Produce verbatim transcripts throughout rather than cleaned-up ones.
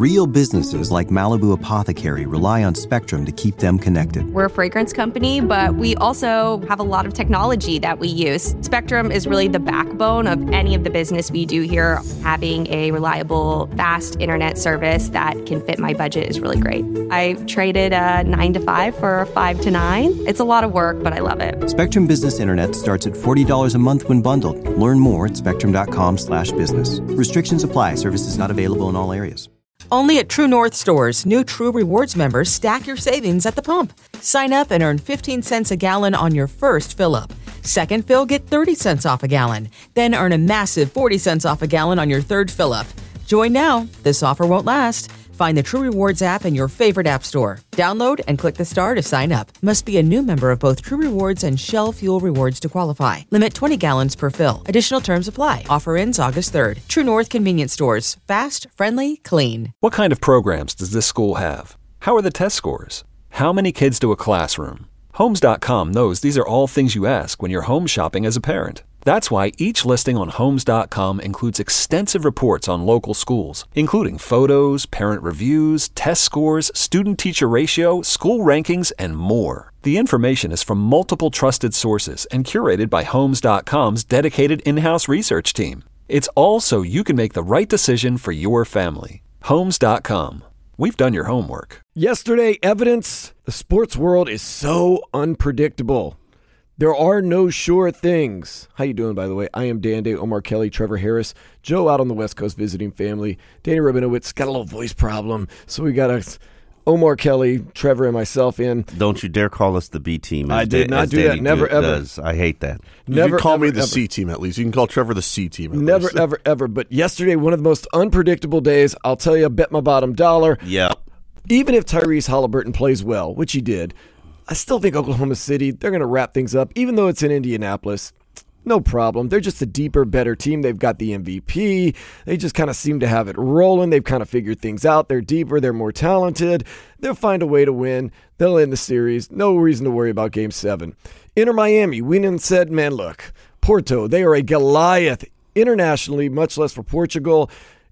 Real businesses like Malibu Apothecary rely on Spectrum to keep them connected. We're a fragrance company, but we also have a lot of technology that we use. Spectrum is really the backbone of any of the business we do here. Having a reliable, fast internet service that can fit my budget is really great. I traded a nine to five for a five to nine. It's a lot of work, but I love it. Spectrum Business Internet starts at forty dollars a month when bundled. Learn more at spectrum.com slash business. Restrictions apply. Services not available in all areas. Only at True North stores, new True Rewards members stack your savings at the pump. Sign up and earn fifteen cents a gallon on your first fill-up. Second fill, get thirty cents off a gallon. Then earn a massive forty cents off a gallon on your third fill-up. Join now. This offer won't last. Find the True Rewards app in your favorite app store. Download and click the star to sign up. Must be a new member of both True Rewards and Shell Fuel Rewards to qualify. Limit twenty gallons per fill. Additional terms apply. Offer ends August third. True North Convenience Stores. Fast, friendly, clean. What kind of programs does this school have? How are the test scores? How many kids do a classroom? Homes dot com knows these are all things you ask when you're home shopping as a parent. That's why each listing on Homes dot com includes extensive reports on local schools, including photos, parent reviews, test scores, student-teacher ratio, school rankings, and more. The information is from multiple trusted sources and curated by Homes dot com's dedicated in-house research team. It's all so you can make the right decision for your family. Homes dot com. We've done your homework. Yesterday, evidence. The sports world is so unpredictable. There are no sure things. How you doing, by the way? I am Dan Day, Omar Kelly, Trevor Harris, Joe out on the West Coast visiting family. Danny Rabinowitz got a little voice problem, so we got a Omar Kelly, Trevor, and myself in. Don't you dare call us the B team. I did not do that. Never, ever. Does. I hate that. Never, you can call ever, me the ever. C team at least. You can call Trevor the C team at Never, least. ever, ever. But yesterday, one of the most unpredictable days. I'll tell you, I bet my bottom dollar. Yeah. Even if Tyrese Halliburton plays well, which he did, I still think Oklahoma City, they're going to wrap things up, even though it's in Indianapolis. No problem. They're just a deeper, better team. They've got the M V P. They just kind of seem to have it rolling. They've kind of figured things out. They're deeper. They're more talented. They'll find a way to win. They'll end the series. No reason to worry about Game seven. Inter Miami, we went and said, man, look, Porto, they are a Goliath internationally, much less for Portugal.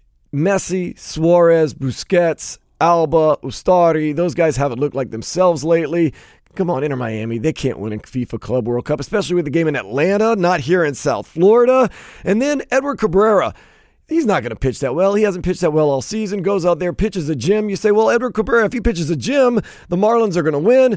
Messi, Suarez, Busquets, Alba, Ustari, those guys haven't looked like themselves lately. Come on, Inter Miami, they can't win a FIFA Club World Cup, especially with the game in Atlanta, not here in South Florida. And then Edward Cabrera, he's not going to pitch that well. He hasn't pitched that well all season, goes out there, pitches a gem. You say, well, Edward Cabrera, if he pitches a gem, the Marlins are going to win.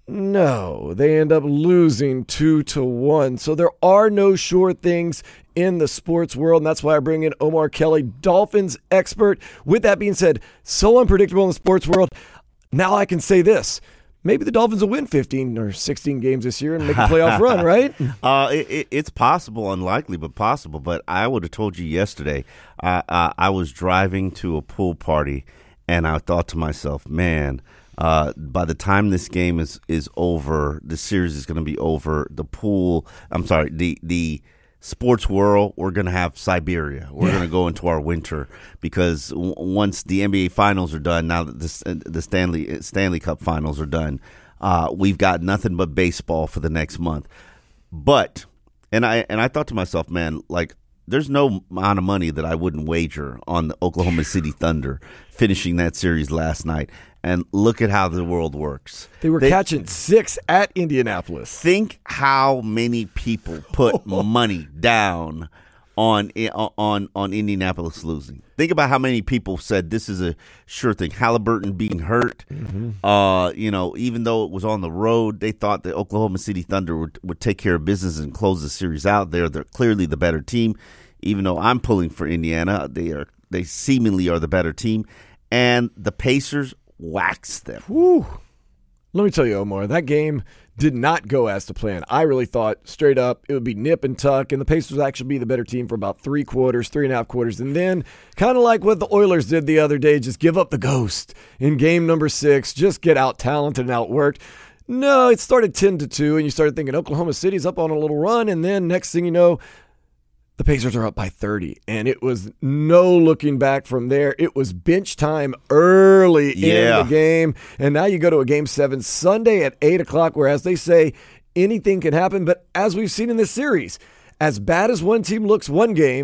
No, they end up losing two to one. So there are no sure things in the sports world, and that's why I bring in Omar Kelly, Dolphins expert. With that being said, so unpredictable in the sports world, now I can say this. Maybe the Dolphins will win fifteen or sixteen games this year and make a playoff run, right? Uh, it, it, it's possible, unlikely, but possible. But I would have told you yesterday, uh, uh, I was driving to a pool party, and I thought to myself, man, uh, by the time this game is, is over, the series is going to be over, the pool, I'm sorry, the the – sports world, we're going to have Siberia. We're yeah. going to go into our winter because w- once the N B A finals are done, now that the, the Stanley Stanley Cup finals are done, uh, we've got nothing but baseball for the next month. But, and I and I thought to myself, man, like, there's no amount of money that I wouldn't wager on the Oklahoma City Thunder finishing that series last night. And look at how the world works. They were they, catching six at Indianapolis. Think how many people put money down on on on Indianapolis losing. Think about how many people said this is a sure thing. Halliburton being hurt, mm-hmm. uh, you know, even though it was on the road, they thought the Oklahoma City Thunder would, would take care of business and close the series out. They're they're clearly the better team. Even though I'm pulling for Indiana, they are they seemingly are the better team, and the Pacers waxed them. Whew. Let me tell you, Omar, that game did not go as to plan. I really thought straight up it would be nip and tuck, and the Pacers would actually be the better team for about three quarters, three and a half quarters, and then kind of like what the Oilers did the other day, just give up the ghost in game number six, just get out talented and outworked. No, it started ten to two, and you started thinking Oklahoma City's up on a little run, and then next thing you know, the Pacers are up by thirty, and it was no looking back from there. It was bench time early yeah. in the game, and now you go to a game seven Sunday at eight o'clock, where, as they say, anything can happen. But as we've seen in this series, as bad as one team looks one game,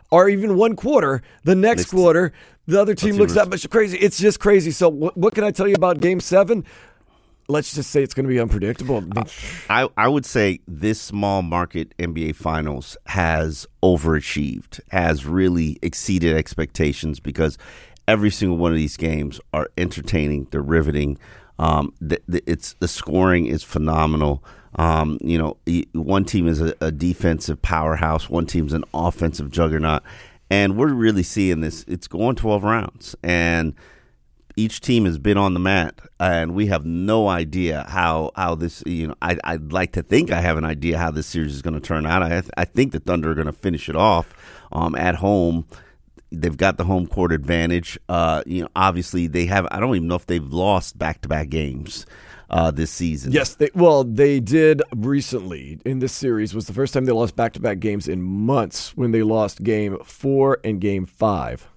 or even one quarter, the next Next- quarter, the other team Let's see looks what- that much crazy. It's just crazy. So what, what can I tell you about Game seven? Let's just say it's going to be unpredictable. I, I would say this small market N B A Finals has overachieved, has really exceeded expectations because every single one of these games are entertaining, they're riveting. Um, the, the, it's the scoring is phenomenal. Um, you know, one team is a, a defensive powerhouse, one team's an offensive juggernaut, and we're really seeing this. It's going twelve rounds, and each team has been on the mat, and we have no idea how how this. You know, I, I'd like to think I have an idea how this series is going to turn out. I I think the Thunder are going to finish it off um, at home. They've got the home court advantage. Uh, you know, obviously they have. I don't even know if they've lost back to back games uh, this season. Yes, they, well, they did recently in this series. Was the first time they lost back to back games in months when they lost Game Four and Game Five.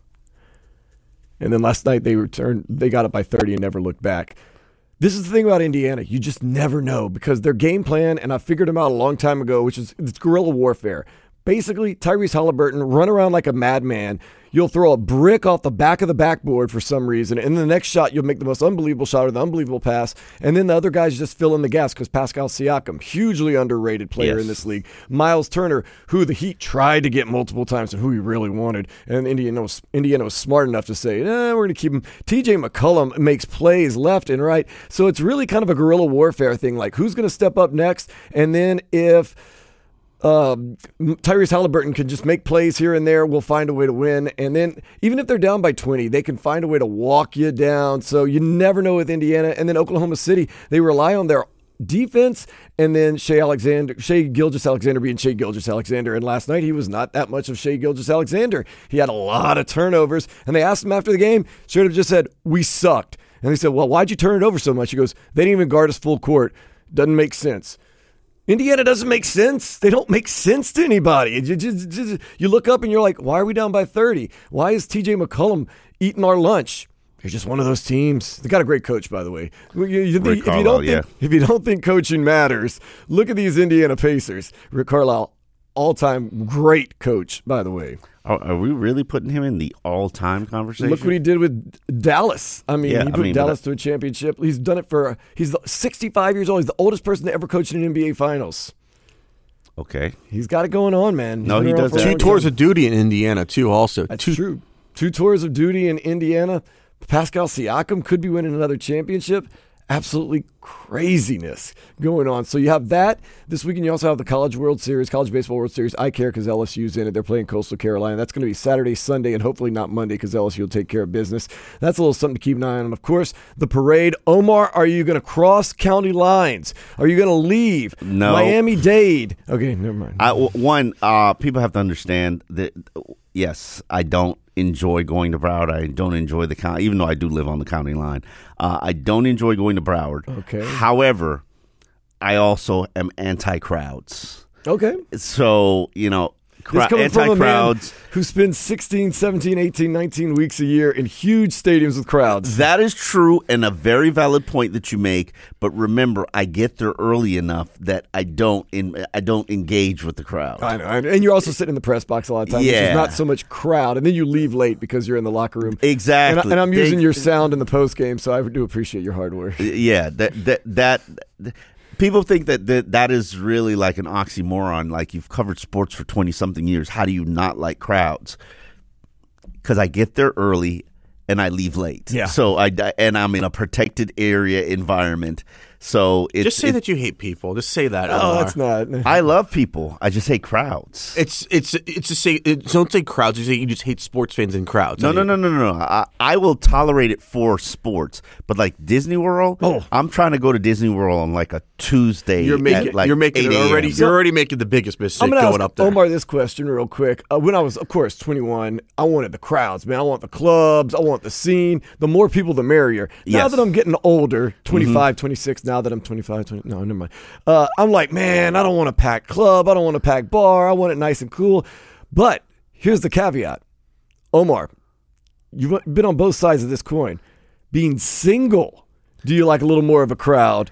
And then last night they returned. They got up by thirty and never looked back. This is the thing about Indiana. You just never know because their game plan, and I figured them out a long time ago, which is it's guerrilla warfare. Basically, Tyrese Halliburton run around like a madman. You'll throw a brick off the back of the backboard for some reason, and the next shot you'll make the most unbelievable shot or the unbelievable pass, and then the other guys just fill in the gaps because Pascal Siakam, hugely underrated player Yes. in this league. Miles Turner, who the Heat tried to get multiple times and who he really wanted, and Indiana was, Indiana was smart enough to say, eh, we're going to keep him. T J McCollum makes plays left and right, so it's really kind of a guerrilla warfare thing, like who's going to step up next, and then if Uh, Tyrese Halliburton can just make plays here and there, we'll find a way to win. And then even if they're down by twenty, they can find a way to walk you down. So you never know with Indiana. And then Oklahoma City, they rely on their defense and then Shai Alexander, Shai Gilgeous-Alexander being Shai Gilgeous-Alexander. And last night he was not that much of Shai Gilgeous-Alexander. He had a lot of turnovers. And they asked him after the game, straight up just said, we sucked. And they said, well, why'd you turn it over so much? He goes, they didn't even guard us full court. Doesn't make sense. Indiana doesn't make sense. They don't make sense to anybody. You, just, just, you look up and you're like, why are we down by thirty? Why is T J McCollum eating our lunch? They're just one of those teams. They got a great coach, by the way. You, you, Rick if, Carlisle, you don't yeah. think, if you don't think coaching matters, look at these Indiana Pacers. Rick Carlisle, all-time great coach, by the way. Are, are we really putting him in the all-time conversation? Look what he did with Dallas. I mean, Yeah, he I put mean, Dallas but- to a championship. He's done it for, he's sixty-five years old. He's the oldest person to ever coach in an N B A Finals. Okay. He's got it going on, man. He's No, been he around does for a that. Two long tours time. of duty in Indiana, too, also. That's Two, true. Two tours of duty in Indiana. Pascal Siakam could be winning another championship. Absolutely craziness going on. So you have that. This weekend you also have the College World Series, College Baseball World Series. I care because L S U's in it. They're playing Coastal Carolina. That's going to be Saturday, Sunday, and hopefully not Monday because L S U will take care of business. That's a little something to keep an eye on. And of course, the parade. Omar, are you going to cross county lines? Are you going to leave No. Miami-Dade? Okay, never mind. I, w- one, uh, people have to understand that, yes, I don't enjoy going to Broward. I don't enjoy the county, even though I do live on the county line. Uh, I don't enjoy going to Broward. Okay. However, I also am anti-crowds. Okay. So, you know, This cra- coming from a man anti-crowds. who spends sixteen, seventeen, eighteen, nineteen weeks a year in huge stadiums with crowds. That is true and a very valid point that you make. But remember, I get there early enough that I don't in, I don't engage with the crowd. I know. I know. And you're also sitting in the press box a lot of times, which Yeah. is not so much crowd. And then you leave late because you're in the locker room. Exactly. And, I, and I'm They- using your sound in the post game, so I do appreciate your hard work. Yeah, that that that. People think that, that that is really like an oxymoron. Like, you've covered sports for twenty something years. How do you not like crowds? Because I get there early and I leave late. Yeah. So I and I'm in a protected area environment. So it's, Just say it- that you hate people. Just say that. Oh, Omar. that's not. I love people. I just hate crowds. It's it's it's just say it, don't say crowds. You say you just hate sports fans and crowds. No, I no, mean, no, no, no. no. I, I will tolerate it for sports, but like Disney World, Oh. I'm trying to go to Disney World on like a Tuesday. You're making at like you're making eight it already. a.m. You're already making the biggest mistake I'm going to going ask up there. Omar this question real quick. Uh, when I was, of course, twenty-one, I wanted the crowds, man. I want the clubs. I want the scene. The more people, the merrier. Now Yes. that I'm getting older, twenty-five, twenty-six, now that I'm twenty-five, twenty, no, never mind. Uh, I'm like, man, I don't want a packed club. I don't want a packed bar. I want it nice and cool. But here's the caveat. Omar, you've been on both sides of this coin. Being single, do you like a little more of a crowd?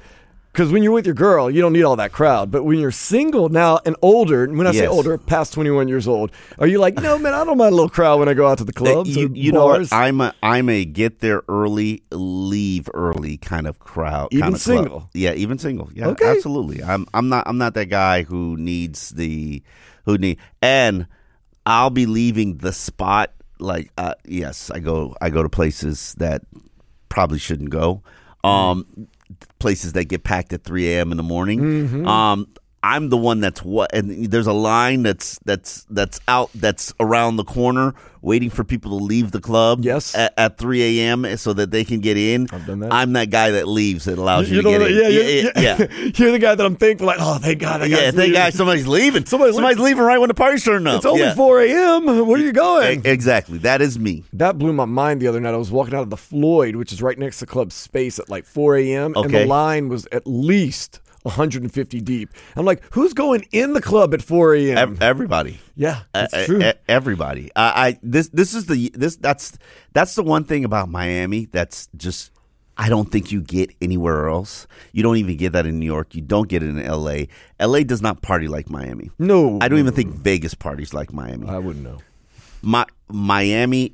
Because when you're with your girl, you don't need all that crowd. But when you're single now and older, and when I say Yes. older, past twenty-one years old, are you like, you know, man, I don't mind a little crowd when I go out to the clubs you or you know bars? what? I'm a I'm a get there early, leave early kind of crowd. Even kind of single? club. Yeah, even single. Yeah, Okay. absolutely. I'm I'm not I'm not that guy who needs the who need and I'll be leaving the spot. Like uh, yes, I go I go to places that probably shouldn't go. Um, places that get packed at three a.m. in the morning. Mm-hmm. Um, I'm the one that's what, and there's a line that's that's that's out that's around the corner waiting for people to leave the club. Yes. at, at three a.m. so that they can get in. I've done that. I'm that guy that leaves that allows you, You to know get what? in. Yeah, yeah, yeah, yeah. yeah. You're the guy that I'm thankful, like, oh, thank God. That Yeah, guy's thank leaving. God somebody's leaving. Somebody somebody's leaving right when the party's turning up. It's only yeah. four a.m. Where are you going? E- Exactly. That is me. That blew my mind the other night. I was walking out of the Floyd, which is right next to Club Space, at like four a.m. and the Okay. line was at least one hundred fifty deep. I'm like, who's going in the club at four a.m.? Ev- Everybody. Yeah, that's Uh, true. uh, everybody. I, I this this is the this that's that's the one thing about Miami that's just I don't think you get anywhere else. You don't even get that in New York. You don't get it in L A. L A does not party like Miami. No. I don't even think Vegas parties like Miami. I wouldn't know. My, Miami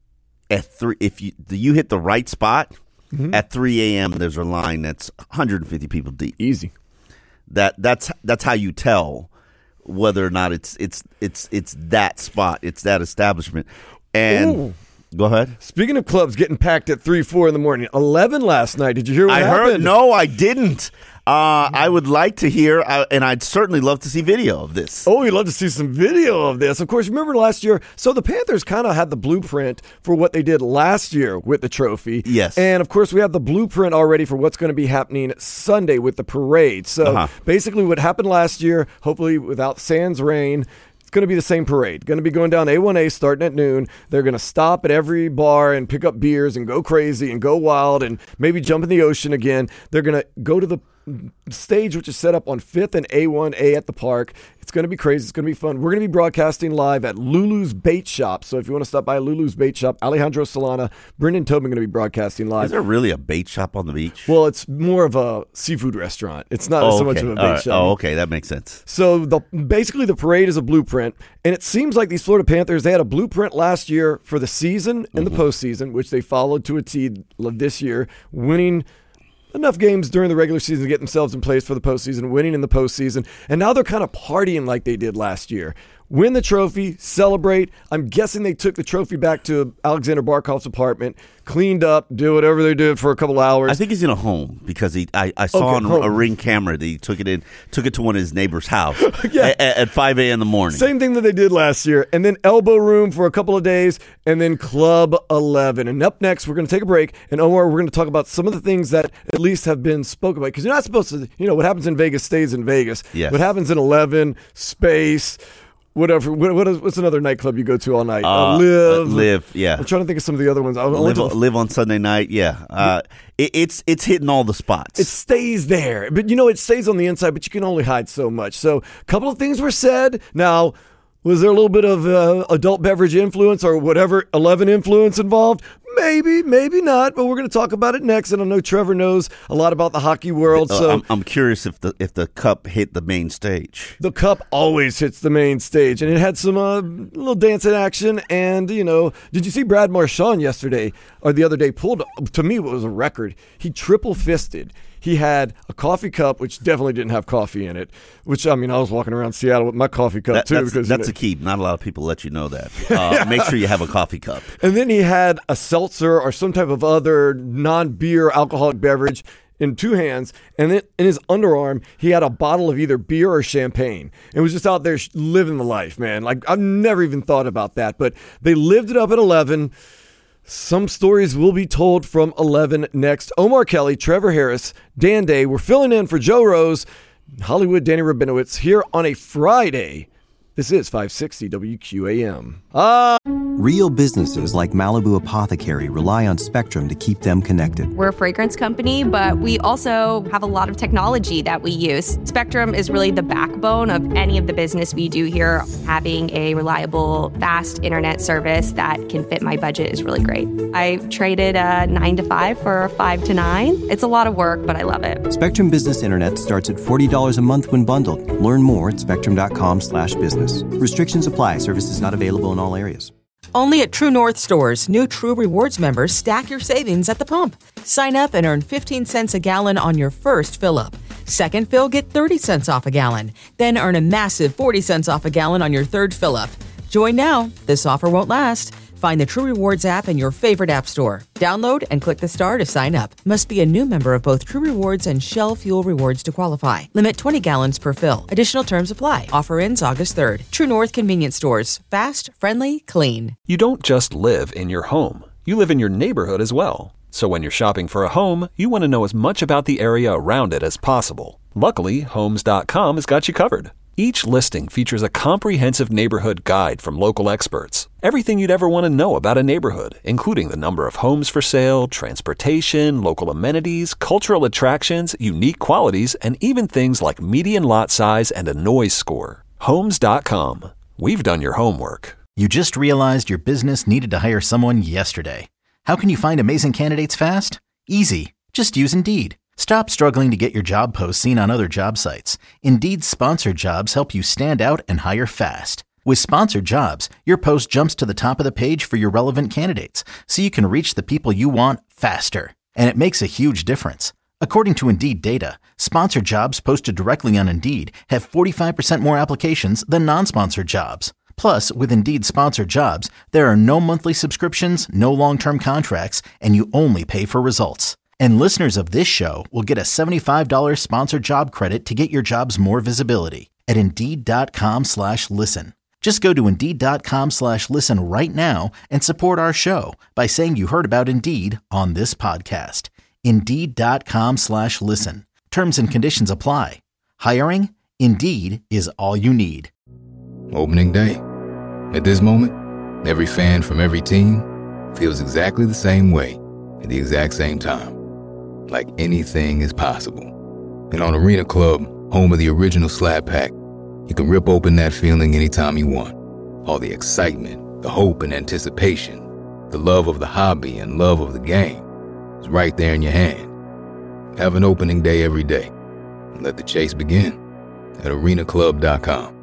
at three. If you you hit the right spot Mm-hmm. at three a.m. there's a line that's one hundred fifty people deep. Easy. That that's that's how you tell whether or not it's it's it's it's that spot. It's that establishment. And Ooh. go ahead. Speaking of clubs getting packed at three, four in the morning, eleven last night. Did you hear what I happened? heard. No, I didn't. Uh, I would like to hear, uh, and I'd certainly love to see video of this. Oh, we'd love to see some video of this. Of course, remember last year? So the Panthers kind of had the blueprint for what they did last year with the trophy. Yes. And, of course, we have the blueprint already for what's going to be happening Sunday with the parade. So Uh-huh. basically what happened last year, hopefully without sans rain, it's going to be the same parade. Going to be going down A one A starting at noon. They're going to stop at every bar and pick up beers and go crazy and go wild and maybe jump in the ocean again. They're going to go to the stage, which is set up on fifth and A one A at the park. It's going to be crazy. It's going to be fun. We're going to be broadcasting live at Lulu's Bait Shop. So if you want to stop by Lulu's Bait Shop, Alejandro Solana, Brendan Tobin going to be broadcasting live. Is there really a bait shop on the beach? Well, it's more of a seafood restaurant. It's not oh, so much okay. of a bait All right. shop. Oh, okay, that makes sense. So the basically the parade is a blueprint, and it seems like these Florida Panthers, they had a blueprint last year for the season and Mm-hmm. the postseason, which they followed to a T this year, winning enough games during the regular season to get themselves in place for the postseason, winning in the postseason, and now they're kind of partying like they did last year. Win the trophy, celebrate. I'm guessing they took the trophy back to Alexander Barkov's apartment, cleaned up, did whatever they did for a couple hours. I think he's in a home because he. I, I saw Okay, on home. a Ring camera that he took it in, took it to one of his neighbor's house Yeah. at, at five a.m. in the morning. Same thing that they did last year. And then elbow room for a couple of days, and then Club eleven. And up next, we're going to take a break. And Omar, we're going to talk about some of the things that at least have been spoken about. Because you're not supposed to, you know, what happens in Vegas stays in Vegas. Yes. What happens in eleven, Space, whatever. What, what is, what's another nightclub you go to all night? Uh, Uh, live. uh, Live, yeah. I'm trying to think of some of the other ones. I went Live, to the- live on Sunday night, yeah. Uh, it, it's it's hitting all the spots. It stays there. But, you know, it stays on the inside, but you can only hide so much. So a couple of things were said. Now, was there a little bit of uh, adult beverage influence or whatever, eleven influence involved? Maybe, maybe not, but we're going to talk about it next. And I know Trevor knows a lot about the hockey world. Uh, So I'm, I'm curious if the if the cup hit the main stage. the cup always hits the main stage, and it had some uh, little dancing action. And, you know, did you see Brad Marchand yesterday or the other day pulled, to me, what was a record? He triple fisted. He had a coffee cup, which definitely didn't have coffee in it, which, I mean, I was walking around Seattle with my coffee cup, That- too. that's because that's you a key. Not a lot of people let you know that. Uh, Make sure you have a coffee cup. And then he had a seltzer or some type of other non-beer alcoholic beverage in two hands. And then in his underarm, he had a bottle of either beer or champagne. And was just out there sh- living the life, man. Like, I've never even thought about that. But they lived it up at eleven. Some stories will be told from eleven next. Omar Kelly, Trevor Harris, Dan Day. We're filling in for Joe Rose, Hollywood Danny Rabinowitz here on a Friday. This is five sixty W Q A M. Ah. Real businesses like Malibu Apothecary rely on Spectrum to keep them connected. We're a fragrance company, but we also have a lot of technology that we use. Spectrum is really the backbone of any of the business we do here. Having a reliable, fast internet service that can fit my budget is really great. I traded a nine to five for a five to nine. It's a lot of work, but I love it. Spectrum Business Internet starts at forty dollars a month when bundled. Learn more at spectrum.com slash business. Restrictions apply. Services not available in all areas. Only at True North stores, new True Rewards members stack your savings at the pump. Sign up and earn fifteen cents a gallon on your first fill-up. Second fill, get thirty cents off a gallon. Then earn a massive forty cents off a gallon on your third fill-up. Join now. This offer won't last. Find the True Rewards app in your favorite app store. Download and click the star to sign up. Must be a new member of both True Rewards and Shell Fuel Rewards to qualify. Limit twenty gallons per fill. Additional terms apply. Offer ends August third. True North Convenience Stores. Fast, friendly, clean. You don't just live in your home. You live in your neighborhood as well. So when you're shopping for a home, you want to know as much about the area around it as possible. Luckily, Homes dot com has got you covered. Each listing features a comprehensive neighborhood guide from local experts. Everything you'd ever want to know about a neighborhood, including the number of homes for sale, transportation, local amenities, cultural attractions, unique qualities, and even things like median lot size and a noise score. Homes dot com. We've done your homework. You just realized your business needed to hire someone yesterday. How can you find amazing candidates fast? Easy. Just use Indeed. Stop struggling to get your job posts seen on other job sites. Indeed's sponsored jobs help you stand out and hire fast. With sponsored jobs, your post jumps to the top of the page for your relevant candidates, so you can reach the people you want faster. And it makes a huge difference. According to Indeed data, sponsored jobs posted directly on Indeed have forty-five percent more applications than non-sponsored jobs. Plus, with Indeed sponsored jobs, there are no monthly subscriptions, no long-term contracts, and you only pay for results. And listeners of this show will get a seventy-five dollars sponsored job credit to get your jobs more visibility at Indeed.com slash listen. Just go to Indeed.com slash listen right now and support our show by saying you heard about Indeed on this podcast. Indeed.com slash listen. Terms and conditions apply. Hiring? Indeed is all you need. Opening day. At this moment, every fan from every team feels exactly the same way at the exact same time. Like anything is possible. And on Arena Club, home of the original Slab Pack, you can rip open that feeling anytime you want. All the excitement, the hope and anticipation, the love of the hobby and love of the game is right there in your hand. Have an opening day every day. And let the chase begin at arena club dot com.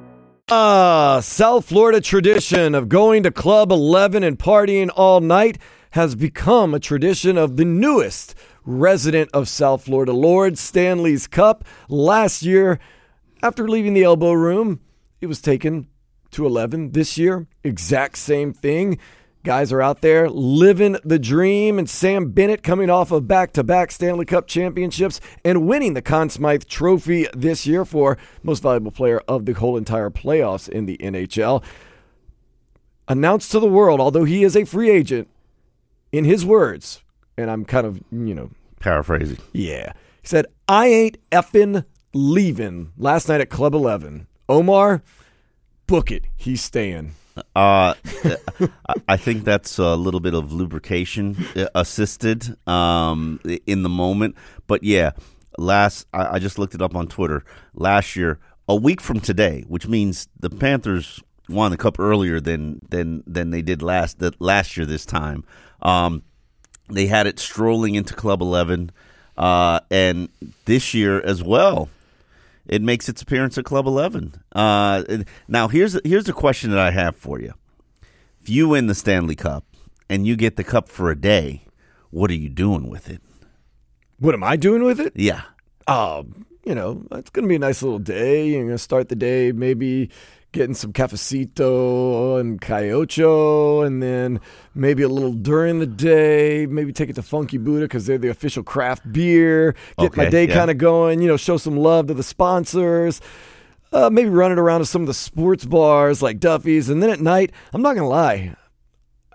Ah, South Florida tradition of going to Club eleven and partying all night has become a tradition of the newest resident of South Florida, Lord Stanley's Cup. Last year, after leaving the Elbow Room, it was taken to eleven. This year, exact same thing. Guys are out there living the dream, and Sam Bennett coming off of back-to-back Stanley Cup championships and winning the Conn Smythe Trophy this year for most valuable player of the whole entire playoffs in the N H L. Announced to the world, although he is a free agent, in his words, and I'm kind of, you know, paraphrasing. Yeah. He said, I ain't effing leaving last night at Club eleven. Omar, book it. He's staying. Uh, I think that's a little bit of lubrication assisted um, in the moment. But yeah, last I, I just looked it up on Twitter. Last year, a week from today, which means the Panthers won the Cup earlier than than than they did last the, last year this time. Um, they had it strolling into Club eleven, uh, and this year as well. It makes its appearance at Club eleven. Uh, now, here's here's the question that I have for you. If you win the Stanley Cup and you get the cup for a day, what are you doing with it? What am I doing with it? Yeah. Oh, you know, it's going to be a nice little day. You're going to start the day maybe getting some cafecito and caiocho, and then maybe a little during the day, maybe take it to Funky Buddha because they're the official craft beer, get okay, my day yeah. kind of going, you know, show some love to the sponsors, uh, maybe run it around to some of the sports bars like Duffy's, and then at night, I'm not going to lie,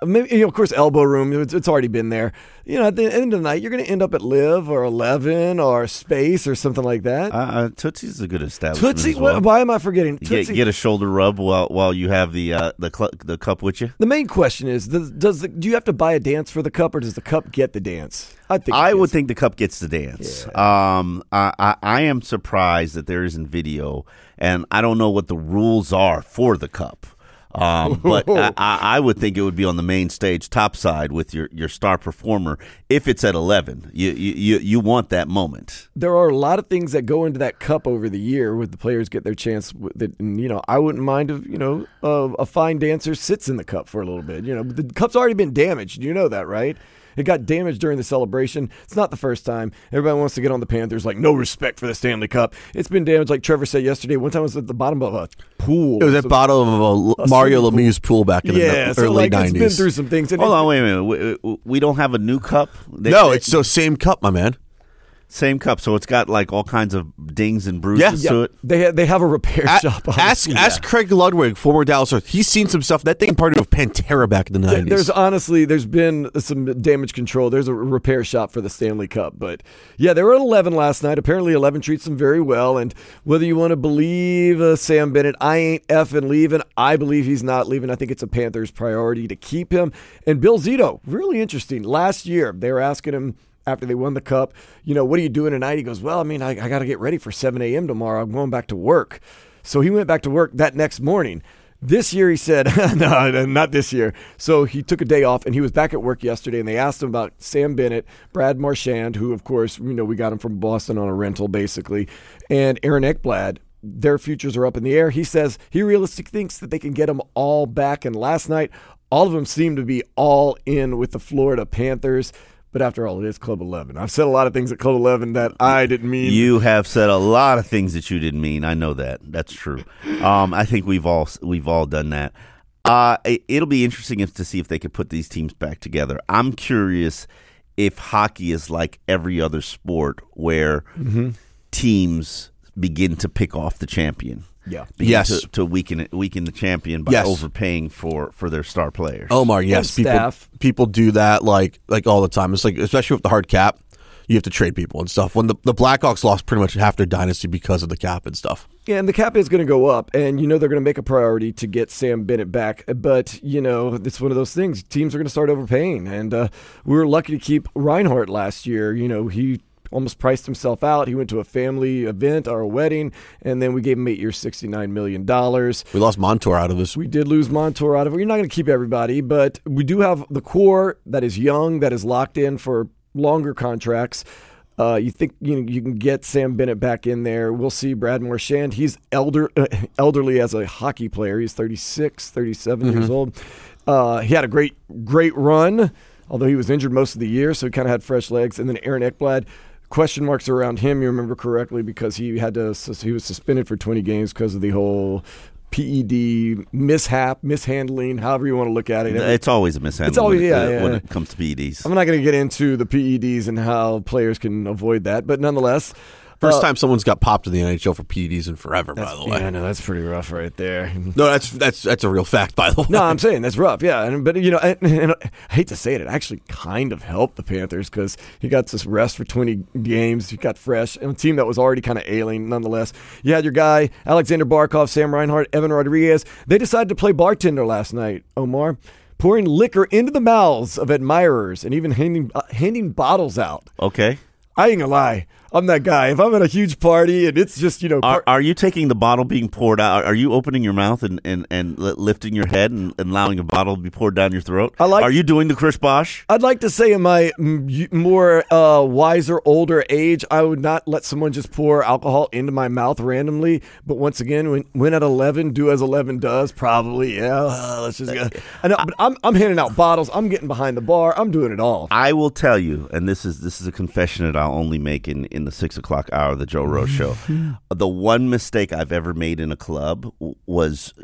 maybe, you know, of course, elbow room. It's, it's already been there. You know, at the end of the night, you're going to end up at Live or eleven or Space or something like that. Uh, uh, Tootsie's a good establishment. Tootsie, as well. why am I forgetting? Get, get a shoulder rub while while you have the uh, the cl- the cup with you. The main question is: Does, does the, do you have to buy a dance for the cup, or does the cup get the dance? I think I would think the cup gets the dance. Yeah. Um, I, I I am surprised that there isn't video, and I don't know what the rules are for the cup. Um, but I, I would think it would be on the main stage, topside, with your, your star performer. If it's at eleven, you, you you want that moment. There are a lot of things that go into that cup over the year, with the players get their chance. That, and, you know, I wouldn't mind if you know uh, a fine dancer sits in the cup for a little bit. You know, the cup's already been damaged. You know that, right? It got damaged during the celebration. It's not the first time. Everybody wants to get on the Panthers, like, no respect for the Stanley Cup. It's been damaged, like Trevor said yesterday. One time it was at the bottom of a pool. It was at the bottom of a, a Mario Lemieux pool back in yeah, the so early like, nineties. It's been through some things. And Hold on, wait a minute. We, we don't have a new cup? They, no, they, it's the same cup, my man. Same cup, so it's got like all kinds of dings and bruises yeah. to yeah, it. They have, they have a repair A- shop. On ask it. ask Yeah. Craig Ludwig, former Dallas Earth. He's seen some stuff. That thing part of Pantera back in the nineties. There's honestly, there's been some damage control. There's a repair shop for the Stanley Cup. But yeah, they were at eleven last night. Apparently eleven treats them very well. And whether you want to believe uh, Sam Bennett, I ain't effing leaving. I believe he's not leaving. I think it's a Panthers priority to keep him. And Bill Zito, really interesting. Last year, they were asking him, after they won the cup, you know, what are you doing tonight? He goes, well, I mean, I, I got to get ready for seven a.m. tomorrow. I'm going back to work. So he went back to work that next morning. This year he said, no, not this year. So he took a day off, and he was back at work yesterday, and they asked him about Sam Bennett, Brad Marchand, who, of course, you know, we got him from Boston on a rental, basically, and Aaron Ekblad. Their futures are up in the air. He says he realistically thinks that they can get them all back, and last night, all of them seemed to be all in with the Florida Panthers. But after all, it is Club eleven. I've said a lot of things at Club eleven that I didn't mean. You have said a lot of things that you didn't mean. I know that. That's true. Um, I think we've all we've all done that. Uh, it, it'll be interesting if, to see if they could put these teams back together. I'm curious if hockey is like every other sport where mm-hmm. teams begin to pick off the champion. Yeah. Yes. To, to weaken it, weaken the champion by yes. overpaying for, for their star players. Omar, yes, and people staff. people do that like like all the time. It's like, especially with the hard cap, you have to trade people and stuff. When the, the Blackhawks lost pretty much half their dynasty because of the cap and stuff. Yeah, and the cap is going to go up, and you know they're going to make a priority to get Sam Bennett back. But, you know, it's one of those things. Teams are going to start overpaying, and uh, we were lucky to keep Reinhart last year. You know, he almost priced himself out. He went to a family event or a wedding, and then we gave him eight years, sixty-nine million dollars. We lost Montour out of this. We did lose Montour out of it. You're not going to keep everybody, but we do have the core that is young, that is locked in for longer contracts. Uh, you think you know you can get Sam Bennett back in there. We'll see Brad Marchand. He's elder, uh, elderly as a hockey player. He's thirty-six, thirty-seven mm-hmm. years old. Uh, he had a great, great run, although he was injured most of the year, so he kind of had fresh legs. And then Aaron Ekblad, question marks around him, you remember correctly, because he had to he was suspended for twenty games because of the whole P E D mishap, mishandling, however you want to look at it. It's always a mishandling it's always, when, yeah, it, yeah. when it comes to P E Ds. I'm not going to get into the P E Ds and how players can avoid that, but nonetheless. First uh, time someone's got popped in the N H L for P E Ds in forever, by the way. Yeah, no, that's pretty rough right there. No, that's that's that's a real fact, by the way. No, I'm saying that's rough, yeah. And, but, you know, and, and I hate to say it, it actually kind of helped the Panthers because he got this rest for twenty games. He got fresh. And a team that was already kind of ailing, nonetheless. You had your guy, Alexander Barkov, Sam Reinhart, Evan Rodriguez. They decided to play bartender last night, Omar, pouring liquor into the mouths of admirers and even handing, uh, handing bottles out. Okay. I ain't gonna lie. I'm that guy. If I'm at a huge party and it's just, you know. Are, are you taking the bottle being poured out? Are you opening your mouth and, and, and lifting your head and, and allowing a bottle to be poured down your throat? I like, are you doing the Chris Bosh? I'd like to say in my more uh, wiser, older age, I would not let someone just pour alcohol into my mouth randomly. But once again, when, when at eleven, do as eleven does, probably. Yeah, uh, let's just go. I know, but I'm, I'm handing out bottles. I'm getting behind the bar. I'm doing it all. I will tell you, and this is this is a confession that I'll only make in, in the six o'clock hour of the Joe Rose Show. The one mistake I've ever made in a club was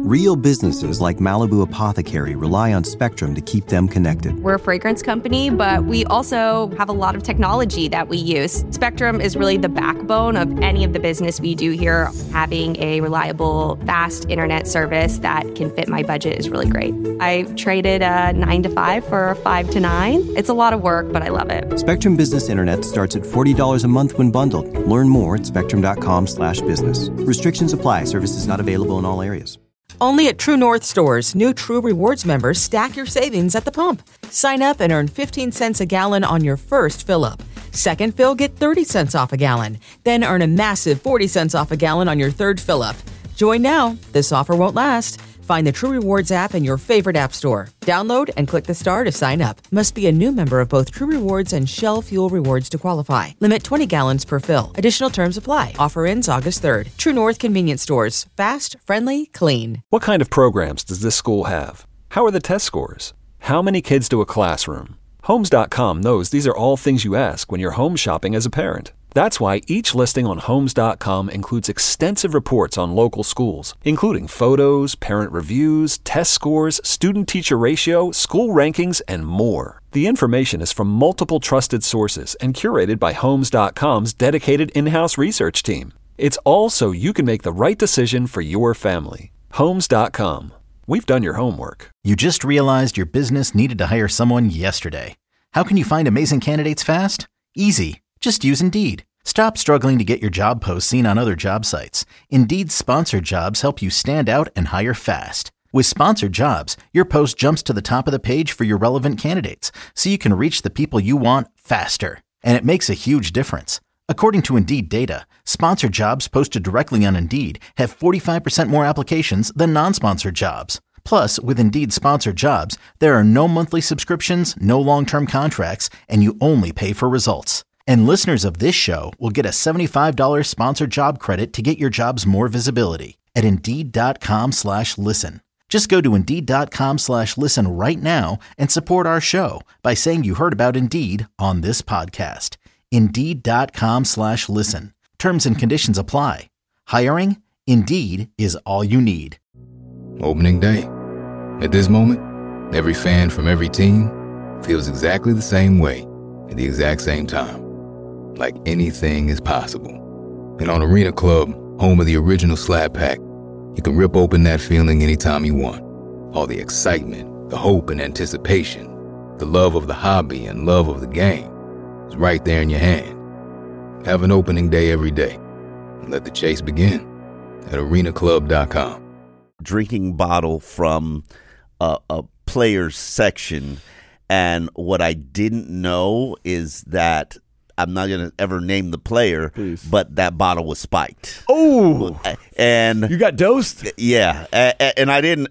Real businesses like Malibu Apothecary rely on Spectrum to keep them connected. We're a fragrance company, but we also have a lot of technology that we use. Spectrum is really the backbone of any of the business we do here. Having a reliable, fast internet service that can fit my budget is really great. I traded a nine to five for a five to nine. It's a lot of work, but I love it. Spectrum Business Internet starts at forty dollars a month when bundled. Learn more at spectrum.com slash business. Restrictions apply. Services not available in all areas. Only at True North stores, new True Rewards members stack your savings at the pump. Sign up and earn fifteen cents a gallon on your first fill-up. Second fill, get thirty cents off a gallon. Then earn a massive forty cents off a gallon on your third fill-up. Join now. This offer won't last. Find the True Rewards app in your favorite app store. Download and click the star to sign up. Must be a new member of both True Rewards and Shell Fuel Rewards to qualify. Limit twenty gallons per fill. Additional terms apply. Offer ends August third. True North Convenience Stores. Fast, friendly, clean. What kind of programs does this school have? How are the test scores? How many kids do a classroom? Homes dot com knows these are all things you ask when you're home shopping as a parent. That's why each listing on Homes dot com includes extensive reports on local schools, including photos, parent reviews, test scores, student-teacher ratio, school rankings, and more. The information is from multiple trusted sources and curated by Homes dot com's dedicated in-house research team. It's all so you can make the right decision for your family. Homes dot com. We've done your homework. You just realized your business needed to hire someone yesterday. How can you find amazing candidates fast? Easy. Just use Indeed. Stop struggling to get your job posts seen on other job sites. Indeed's sponsored jobs help you stand out and hire fast. With sponsored jobs, your post jumps to the top of the page for your relevant candidates, so you can reach the people you want faster. And it makes a huge difference. According to Indeed data, sponsored jobs posted directly on Indeed have forty-five percent more applications than non-sponsored jobs. Plus, with Indeed sponsored jobs, there are no monthly subscriptions, no long-term contracts, and you only pay for results. And listeners of this show will get a seventy-five dollars sponsored job credit to get your jobs more visibility at Indeed.com slash listen. Just go to Indeed.com slash listen right now and support our show by saying you heard about Indeed on this podcast. Indeed.com slash listen. Terms and conditions apply. Hiring? Indeed is all you need. Opening day. At this moment, every fan from every team feels exactly the same way at the exact same time. Like anything is possible. And on Arena Club, home of the original Slab Pack, you can rip open that feeling anytime you want. All the excitement, the hope and anticipation, the love of the hobby and love of the game is right there in your hand. Have an opening day every day. And let the chase begin at arena club dot com. Drinking bottle from a, a player's section, and what I didn't know is that I'm not going to ever name the player, Please. But that bottle was spiked. Oh, and you got dosed? Yeah, and I didn't.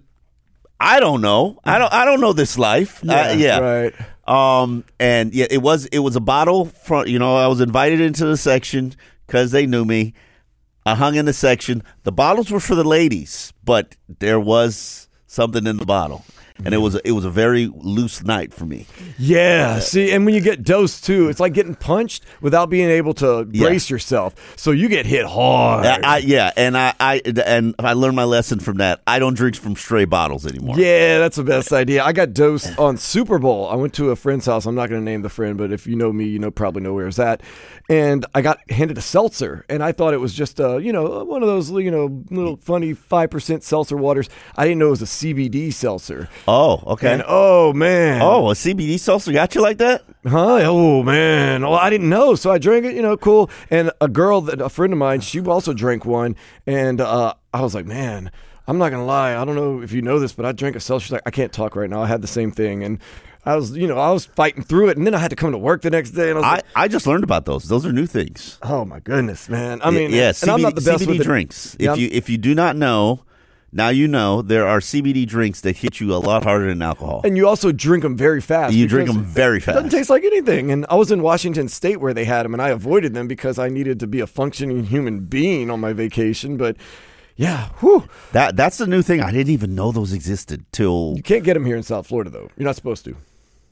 I don't know. I don't. I don't know this life. Yeah, uh, yeah. right. Um, and yeah, it was. It was a bottle from. You know, I was invited into the section because they knew me. I hung in the section. The bottles were for the ladies, but there was something in the bottle. And it was a, it was a very loose night for me. Yeah, see, and when you get dosed too, it's like getting punched without being able to brace yeah. yourself. So you get hit hard. I, I, yeah, and I, I and I learned my lesson from that. I don't drink from stray bottles anymore. Yeah, that's the best idea. I got dosed on Super Bowl. I went to a friend's house. I'm not going to name the friend, but if you know me, you know probably know where it's at. And I got handed a seltzer, and I thought it was just a, you know, one of those, you know, little funny five percent seltzer waters. I didn't know it was a C B D seltzer. Oh, okay. And, oh, man. Oh, a C B D seltzer got you like that? Huh? Oh, man. Well, I didn't know, so I drank it, you know, cool. And a girl, that a friend of mine, she also drank one, and uh, I was like, man, I'm not going to lie. I don't know if you know this, but I drank a seltzer. She's like, I can't talk right now. I had the same thing, and I was, you know, I was fighting through it, and then I had to come to work the next day, and I was I, like, I just learned about those. Those are new things. Oh, my goodness, man. I mean, yeah, and C B D, I'm not the best C B D with drinks. Yeah, if you if you do not know, now you know there are C B D drinks that hit you a lot harder than alcohol. And you also drink them very fast. You drink them very fast. It doesn't taste like anything. And I was in Washington State where they had them, and I avoided them because I needed to be a functioning human being on my vacation. But yeah, whew. That that's the new thing. I didn't even know those existed till. You can't get them here in South Florida, though. You're not supposed to.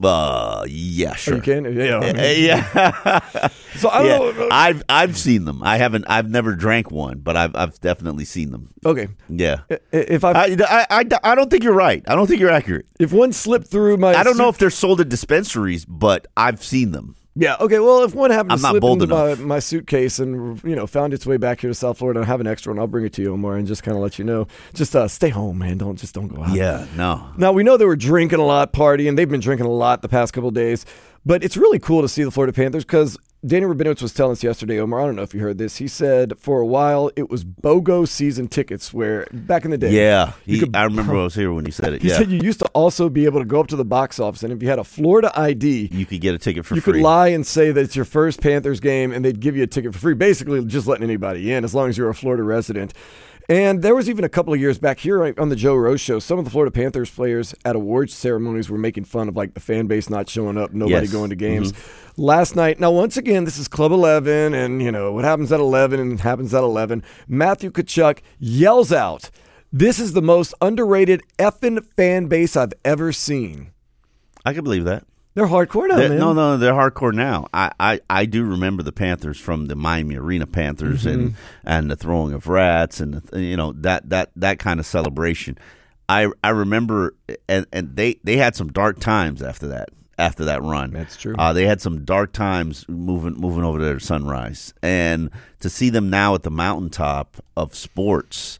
Uh, yeah, sure. Oh, you can? Yeah. Uh, yeah. So I Yeah. don't know. I've I've seen them. I haven't. I've never drank one, but I've I've definitely seen them. Okay. Yeah. I- If I, I, I, I, I don't think you're right. I don't think you're accurate. if one slipped through my, I don't know suit- if they're sold at dispensaries, but I've seen them. Yeah. Okay. Well, if one happened I'm to not slip bold into my, enough. my suitcase and you know found its way back here to South Florida, and I have an extra one, I'll bring it to you, Omar, and just kind of let you know. Just uh, stay home, man. Don't just don't go out. Yeah, no. Now we know they were drinking a lot, partying. They've been drinking a lot the past couple of days, but it's really cool to see the Florida Panthers because Danny Rabinowitz was telling us yesterday, Omar. I don't know if you heard this. He said for a while it was BOGO season tickets, where back in the day, Yeah, you he, could- I remember I was here when he said it. he Yeah, said you used to also be able to go up to the box office, and if you had a Florida I D, you could get a ticket for you free. could lie and say that it's your first Panthers game, and they'd give you a ticket for free, basically just letting anybody in as long as you're a Florida resident. And there was even a couple of years back here on the Joe Rose Show, some of the Florida Panthers players at awards ceremonies were making fun of like the fan base not showing up, nobody Yes. going to games. Last night, now once again, this is Club eleven, and you know what happens at eleven and happens at eleven. Matthew Tkachuk yells out, "This is the most underrated effing fan base I've ever seen." I can believe that. They're hardcore now, They're- man. no, no, they're hardcore now. I, I, I do remember the Panthers from the Miami Arena Panthers and, Mm-hmm. and the throwing of rats and the, you know that, that, that kind of celebration. I I remember and, and they, they had some dark times after that after that run. That's true. Uh, they had some dark times moving moving over there to Sunrise, and to see them now at the mountaintop of sports.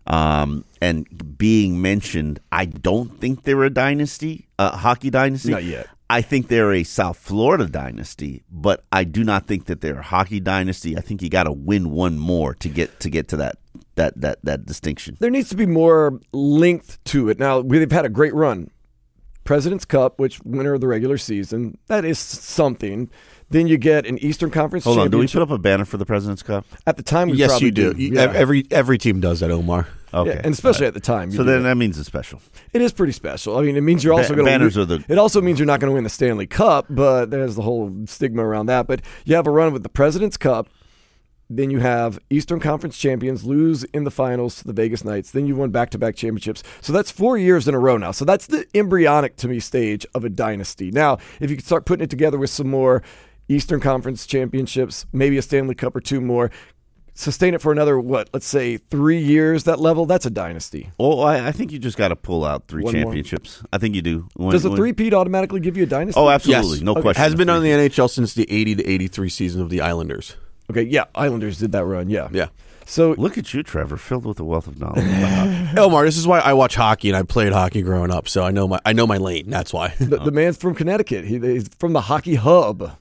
Um, and being mentioned, I don't think they're a dynasty, a hockey dynasty. Not yet. I think they're a South Florida dynasty, but I do not think that they're a hockey dynasty. I think you got to win one more to get to get to that that that that distinction. There needs to be more length to it. Now, we've had a great run. President's Cup, which winner of the regular season, that is something. Then you get an Eastern Conference Hold on, do we championship. put up a banner for the President's Cup? At the time, we Yes, probably you do. You- Yeah. Every every team does that, Omar. Okay, Yeah, and especially at the time. you so do then that. that means it's special. It is pretty special. I mean, it means you're also Ba- going to banners are the- It also means you're not going to win the Stanley Cup, but there's the whole stigma around that. But you have a run with the President's Cup. Then you have Eastern Conference champions lose in the finals to the Vegas Knights. Then you won back-to-back championships. So that's four years in a row now. So that's the embryonic, to me, stage of a dynasty. Now, if you could start putting it together with some more Eastern Conference championships, maybe a Stanley Cup or two more, sustain it for another, what, let's say three years, that level, that's a dynasty. Well, I, I think you just got to pull out three One more. championships. I think you do. When- Does a when- treat automatically give you a dynasty? Oh, absolutely, no Okay. question. Has been on the N H L since the eighty to eighty-three season of the Islanders. Okay, yeah, Islanders did that run, yeah. Yeah. So Look at you, Trevor, filled with a wealth of knowledge. Omar, this is why I watch hockey and I played hockey growing up, so I know my I know my lane. That's why. the, the man's from Connecticut. He, he's from the hockey hub.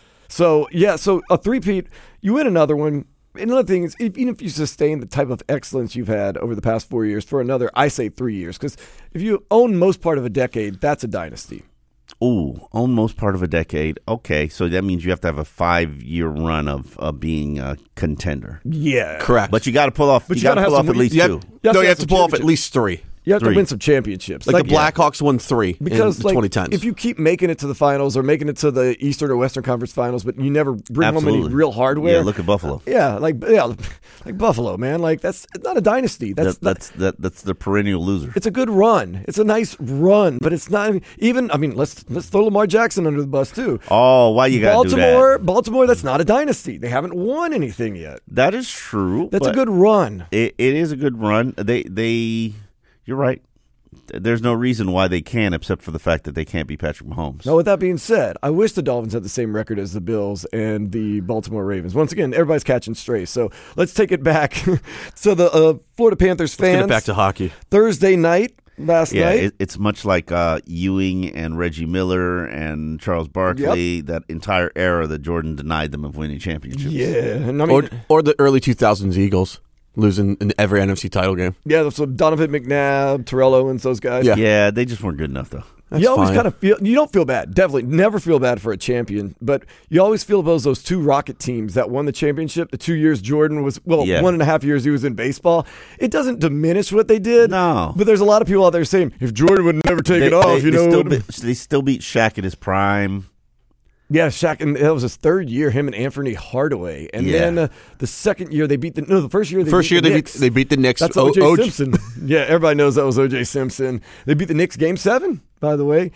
So, yeah, so a three-peat, you win another one. Another thing is, if, even if you sustain the type of excellence you've had over the past four years for another, I say three years, because if you own most part of a decade, that's a dynasty. Ooh, own most part of a decade. Okay, so that means you have to have a five-year run of, of being a contender. Yeah. Correct. But you got to pull off. But you you got to gotta pull have off some at least wins. you two. have, You have no, to you have have to some pull off at championships. least three. You have Three. to win some championships. Like, the yeah. Blackhawks won three Because in the like, twenty tens. if you keep making it to the finals or making it to the Eastern or Western Conference finals, but you never bring home Absolutely. any real hardware. Yeah, look at Buffalo. Yeah, like yeah, like Buffalo, man. Like that's it's not a dynasty. That's That, not, that's that, that's the perennial loser. it's a good run. It's a nice run, but it's not even. I mean, let's let's throw Lamar Jackson under the bus too. Oh, why you got to do Baltimore, that? Baltimore. That's not a dynasty. They haven't won anything yet. That is true. That's a but good run. It, it is a good run. They they, you're right. There's no reason why they can, except for the fact that they can't be Patrick Mahomes. Now, with that being said, I wish the Dolphins had the same record as the Bills and the Baltimore Ravens. Once again, everybody's catching strays. So let's take it back to the uh, Florida Panthers fans. Let's get it back to hockey. Thursday night, last Yeah, night. it, it's much like uh, Ewing and Reggie Miller and Charles Barkley, that entire era that Jordan denied them of winning championships. yeah, and I mean, Or or the early two thousands Eagles losing in every N F C title game. yeah. So Donovan McNabb, Terrell Owens, those guys. Yeah. Yeah, they just weren't good enough, though. That's you always fine. kind of feel you don't feel bad. Definitely never feel bad for a champion, but you always feel about those two Rocket teams that won the championship. The two years Jordan was well, Yeah. one and a half years he was in baseball. It doesn't diminish what they did. No. but there's a lot of people out there saying if Jordan would never take They, it off, they- you they know. still beat, they still beat Shaq at his prime. Yeah, Shaq, and that was his third year. Him and Anthony Hardaway, and Yeah. then uh, the second year they beat the no, the first year they First beat year the they beat Knicks. they beat the Knicks. That's O- O J O- Simpson. Yeah, everybody knows that was O J Simpson. They beat the Knicks game seven, by the way.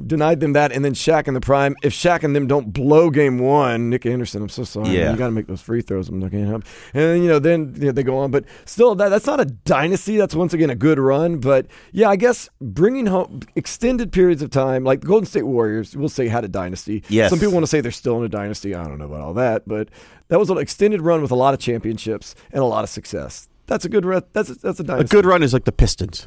denied them that, and then Shaq in the prime. If Shaq and them don't blow game one, Nick Anderson, I'm so sorry. Yeah. Man, you got to make those free throws. I'm not going to help. And then, you know, then you know, they go on. But still, that, that's not a dynasty. That's once again a good run. But yeah, I guess bringing home extended periods of time, like the Golden State Warriors, we'll say had a dynasty. Yes. Some people want to say they're still in a dynasty. I don't know about all that, but that was an extended run with a lot of championships and a lot of success. That's a good run. That's a, that's a dynasty. A good run is like the Pistons.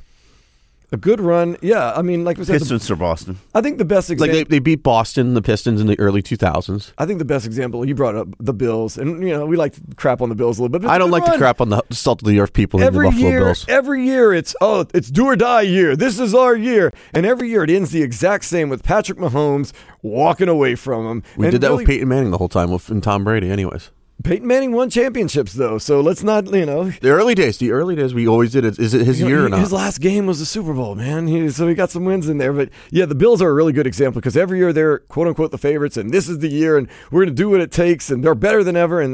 A good run, yeah. I mean, like we said, Pistons or Boston. I think the best example. Like they, they beat Boston, the Pistons, in the early two thousands. I think the best example, you brought up the Bills, and you know we like to crap on the Bills a little bit. But I don't like run. to crap on the salt of the earth people in the Every Buffalo year, Bills. every year, it's oh, it's do or die year. This is our year, and every year it ends the exact same with Patrick Mahomes walking away from him. We and did that really, with Peyton Manning the whole time, with and Tom Brady, anyways. Peyton Manning won championships though, so let's not, you know. The early days, the early days, we always did it. Is it his You know, year he- or not? His last game was the Super Bowl, man. He, so he got some wins in there. But yeah, the Bills are a really good example because every year they're quote unquote the favorites, and this is the year, and we're going to do what it takes, and they're better than ever. And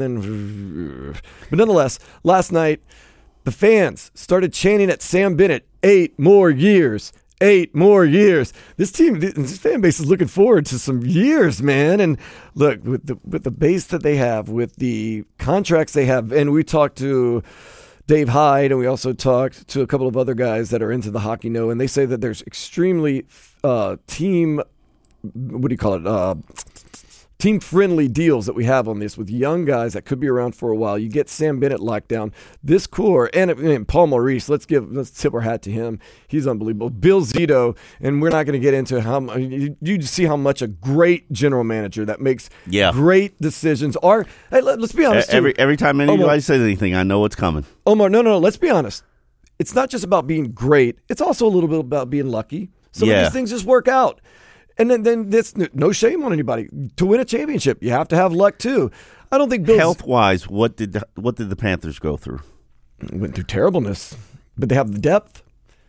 then, but nonetheless, last night the fans started chanting at Sam Bennett, eight more years. Eight more years. This team, this fan base is looking forward to some years, man. And look, with the with the base that they have, with the contracts they have, and we talked to Dave Hyde, and we also talked to a couple of other guys that are into the hockey know, and they say that there's extremely uh, team, what do you call it, uh, team-friendly deals that we have on this with young guys that could be around for a while. You get Sam Bennett locked down. This core, and, and Paul Maurice, let's give let's tip our hat to him. He's unbelievable. Bill Zito, and we're not going to get into how much, you, you see how much a great general manager that makes Yeah. great decisions are. Hey, let, let's be honest. too. Every every time anybody Omar, says anything, I know what's coming. Omar, no, no, no, let's be honest. It's not just about being great. It's also a little bit about being lucky. Some Yeah. of these things just work out. And then, then this no shame on anybody. To win a championship, you have to have luck too. I don't think Bill's Health wise, what did the, what did the Panthers go through? went through terribleness, but they have the depth.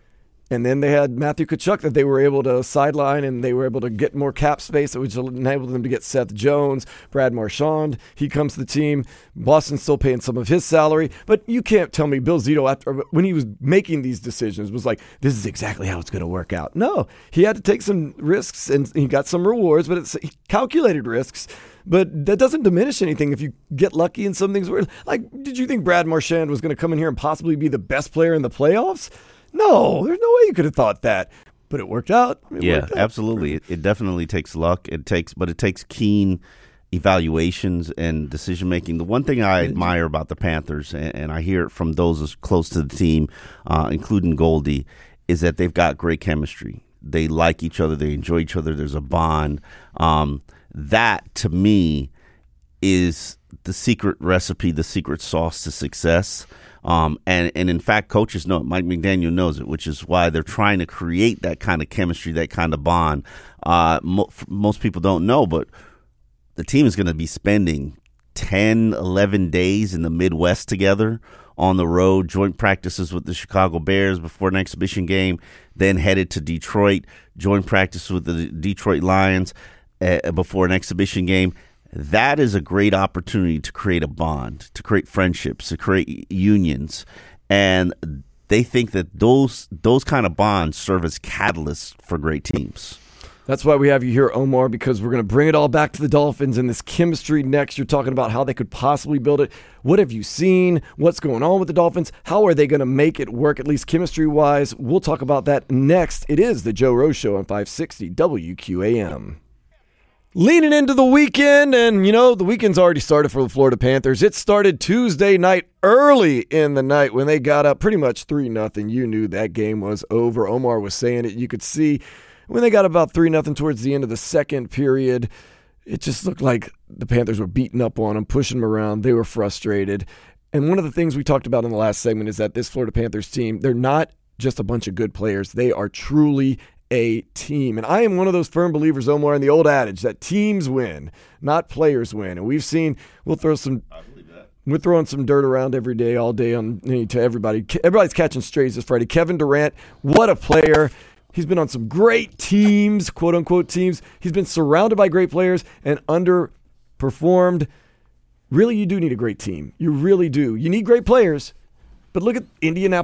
And then they had Matthew Tkachuk that they were able to sideline, and they were able to get more cap space, which enabled them to get Seth Jones, Brad Marchand. He comes to the team. Boston's still paying some of his salary. But you can't tell me Bill Zito, after, when he was making these decisions, was like, this is exactly how it's going to work out. No, he had to take some risks, and he got some rewards, but it's calculated risks. But that doesn't diminish anything if you get lucky in some things. Where, like, did you think Brad Marchand was going to come in here and possibly be the best player in the playoffs? No, there's no way you could have thought that, but it worked out. It yeah, worked out. absolutely. It, it definitely takes luck. It takes, but it takes keen evaluations and decision making. The one thing I admire about the Panthers, and, and I hear it from those as close to the team, uh, including Goldie, is that they've got great chemistry. They like each other. They enjoy each other. There's a bond. Um, that to me is the secret recipe, the secret sauce to success. Um, and, and in fact, coaches know it. Mike McDaniel knows it, which is why they're trying to create that kind of chemistry, that kind of bond. Uh, mo- most people don't know, but the team is going to be spending ten, eleven days in the Midwest together on the road, joint practices with the Chicago Bears before an exhibition game, then headed to Detroit, joint practice with the Detroit Lions uh, before an exhibition game. That is a great opportunity to create a bond, to create friendships, to create unions. And they think that those those kind of bonds serve as catalysts for great teams. That's why we have you here, Omar, because we're going to bring it all back to the Dolphins and this chemistry next. You're talking about how they could possibly build it. What have you seen? What's going on with the Dolphins? How are they going to make it work, at least chemistry-wise? We'll talk about that next. It is the Joe Rose Show on five sixty W Q A M. Leaning into the weekend, and, you know, the weekend's already started for the Florida Panthers. It started Tuesday night, early in the night, when they got up pretty much three nothing. You knew that game was over. Omar was saying it. You could see when they got about three nothing towards the end of the second period, it just looked like the Panthers were beating up on them, pushing them around. They were frustrated. And one of the things we talked about in the last segment is that this Florida Panthers team, they're not just a bunch of good players. They are truly a team. And I am one of those firm believers, Omar, in the old adage that teams win, not players win. And we've seen, we'll throw some, we're throwing some dirt around every day, all day on to everybody. Everybody's catching strays this Friday. Kevin Durant, what a player. He's been on some great teams, quote unquote teams. He's been surrounded by great players and underperformed. Really, you do need a great team. You really do. You need great players. But look at Indianapolis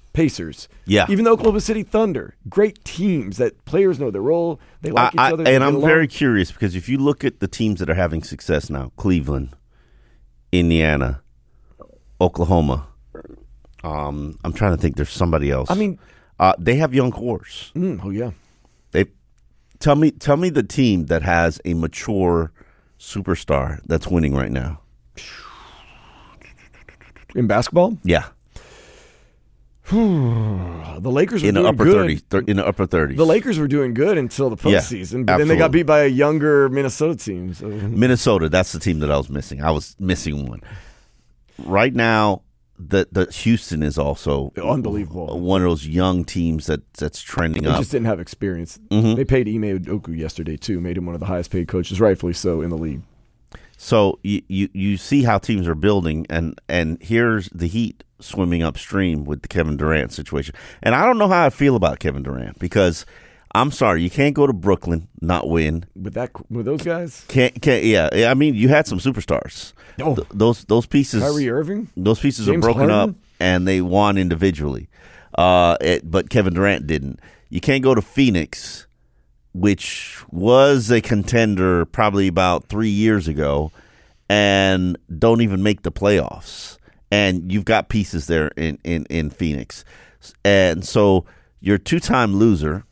Pacers. Yeah. Even the Oklahoma City Thunder. Great teams that players know their role. They like I, each other. I, and I'm along. very curious because if you look at the teams that are having success now, Cleveland, Indiana, Oklahoma, um, I'm trying to think there's somebody else. I mean, uh, they have young cores. Mm, oh, yeah. They tell me tell me the team that has a mature superstar that's winning right now. In basketball? Yeah. The Lakers were in the doing upper good. thirties. Thir- in the upper thirties. The Lakers were doing good until the Yeah, postseason, but then they got absolutely. beat by a younger Minnesota team. So. Minnesota, that's the team that I was missing. I was missing one. Right now, the the Houston is also unbelievable. One of those young teams that that's trending They up. just didn't have experience. Mhm. They paid Ime Udoka yesterday too, made him one of the highest paid coaches, rightfully so, in the league. So you, you you see how teams are building, and and here's the Heat swimming upstream with the Kevin Durant situation. And I don't know how I feel about Kevin Durant because I'm sorry, you can't go to Brooklyn not win with that with those guys. Can't can't yeah. I mean, you had some superstars. Oh. Th- those those pieces. Kyrie Irving. Those pieces James are broken Harden? up, and they won individually. Uh, it, but Kevin Durant didn't. You can't go to Phoenix, which was a contender probably about three years ago, and don't even make the playoffs. And you've got pieces there in, in, in Phoenix. And so you're a two-time loser,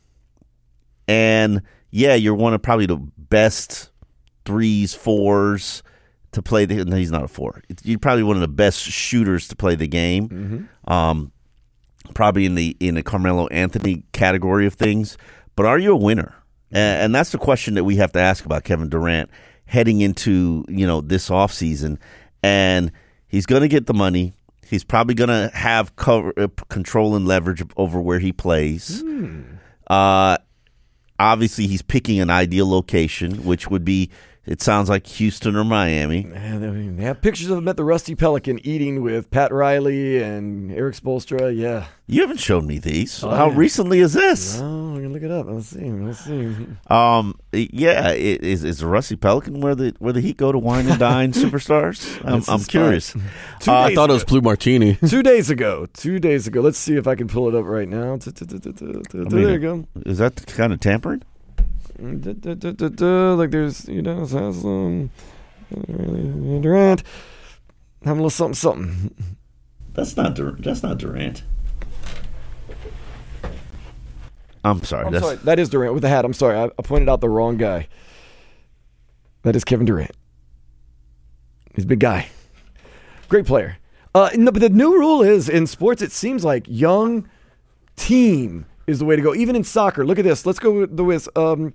and, yeah, you're one of probably the best threes, fours to play the – no, he's not a four. You're probably one of the best shooters to play the game. Mm-hmm. Um, probably in the in the Carmelo Anthony category of things. But are you a winner? And, and that's the question that we have to ask about Kevin Durant heading into, you know, this offseason. And he's going to get the money. He's probably going to have cover, uh, control and leverage over where he plays. Hmm. Uh, obviously, he's picking an ideal location, which would be, it sounds like Houston or Miami. Man, I mean, they have pictures of him at the Rusty Pelican eating with Pat Riley and Eric Spoelstra. Yeah. You haven't shown me these. Oh, How yeah. recently is this? Oh, we're gonna look it up. Let's see. Let's see. Um, yeah, it, is is the Rusty Pelican where the where the Heat go to wine and dine superstars? I'm, This I'm is curious. fun. Uh, Two I days thought it was ago. Blue Martini. Two days ago. Two days ago. Let's see if I can pull it up right now. I There mean, you go. Is that kind of tampering? Da, da, da, da, da. Like there's, you know, Haslam, Durant, having a little something, something. That's not Dur- that's not Durant. I'm sorry. I'm that's, sorry. That is Durant with the hat. I'm sorry. I, I pointed out the wrong guy. That is Kevin Durant. He's a big guy. Great player. Uh, no, but the new rule is in sports, it seems like young team is the way to go. Even in soccer. Look at this. Let's go with the with um,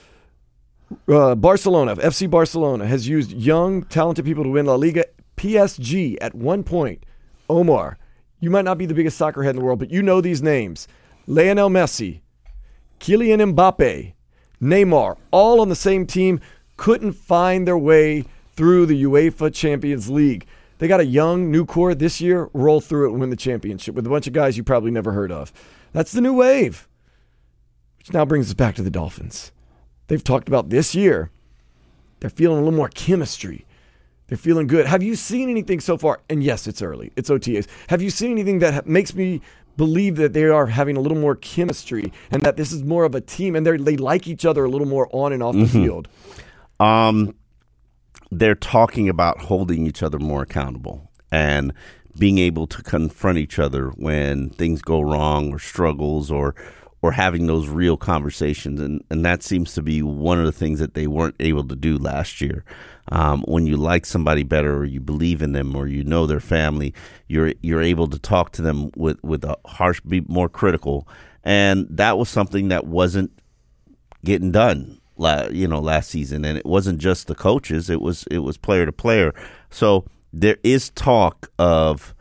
uh, Barcelona. F C Barcelona has used young, talented people to win La Liga. P S G at one point. Omar, you might not be the biggest soccer head in the world, but you know these names. Lionel Messi, Kylian Mbappe, Neymar, all on the same team, couldn't find their way through the UEFA Champions League. They got a young, new core this year, roll through it and win the championship with a bunch of guys you probably never heard of. That's the new wave, which now brings us back to the Dolphins. They've talked about this year. They're feeling a little more chemistry. They're feeling good. Have you seen anything so far? And yes, it's early. It's O T As. Have you seen anything that ha- makes me believe that they are having a little more chemistry and that this is more of a team and they they like each other a little more on and off the Mhm. field? Um, they're talking about holding each other more accountable and being able to confront each other when things go wrong or struggles or or having those real conversations. And, and that seems to be one of the things that they weren't able to do last year. Um, when you like somebody better or you believe in them or you know their family, you're you're able to talk to them with, with a harsh, be more critical. And that was something that wasn't getting done, la- you know, last season. And it wasn't just the coaches; it was it was player to player. So there is talk of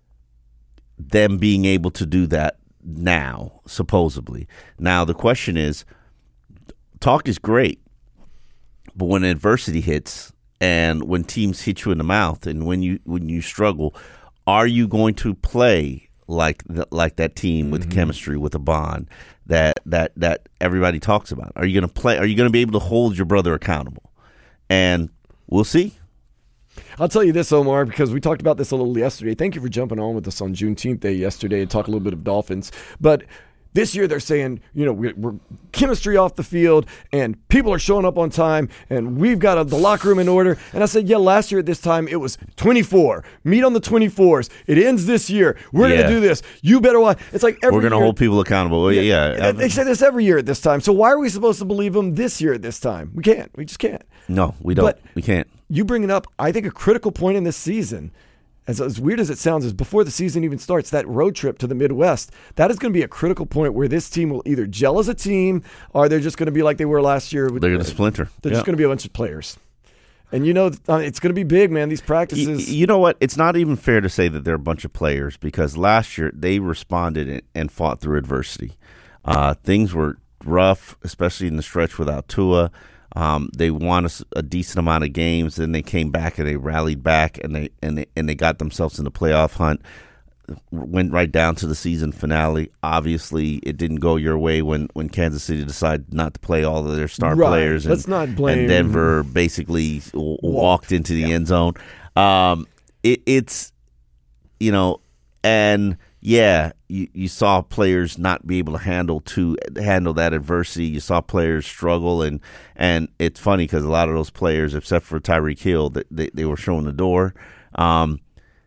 them being able to do that now, supposedly. Now the question is, talk is great, but when adversity hits and when teams hit you in the mouth and when you when you struggle, are you going to play like the, like that team with Mm-hmm. chemistry, with a bond that that that everybody talks about? Are you going to play? Are you going to be able to hold your brother accountable? And we'll see. I'll tell you this, Omar, because we talked about this a little yesterday. Thank you for jumping on with us on Juneteenth Day yesterday and talk a little bit of Dolphins. But this year they're saying, you know, we're, we're chemistry off the field and people are showing up on time and we've got a, the locker room in order. And I said, yeah, last year at this time it was twenty-four. Meet on the twenty-fours. It ends this year. We're yeah. going to do this. You better watch. It's like every We're going to hold people accountable. Well, yeah. yeah. They say this every year at this time. So why are we supposed to believe them this year at this time? We can't. We just can't. No, we don't. But we can't. You bringing up, I think, a critical point in this season. As, as weird as it sounds, is before the season even starts, that road trip to the Midwest, that is going to be a critical point where this team will either gel as a team or they're just going to be like they were last year. With, they're going to splinter. They're yeah. just going to be a bunch of players. And you know, it's going to be big, man, these practices. You, you know what? It's not even fair to say that they're a bunch of players because last year they responded and fought through adversity. Uh, things were rough, especially in the stretch without Tua. Um, they won a, a decent amount of games, then they came back and they rallied back and they and they and they got themselves in the playoff hunt. Went right down to the season finale. Obviously, it didn't go your way when, when Kansas City decided not to play all of their star right. players. And, Let's not blame. And Denver basically walked, walked into the yeah. end zone. Um, it, it's you know, and. Yeah, you, you saw players not be able to handle to handle that adversity. You saw players struggle, and, and it's funny because a lot of those players, except for Tyreek Hill, they, they, they were showing the door. Um,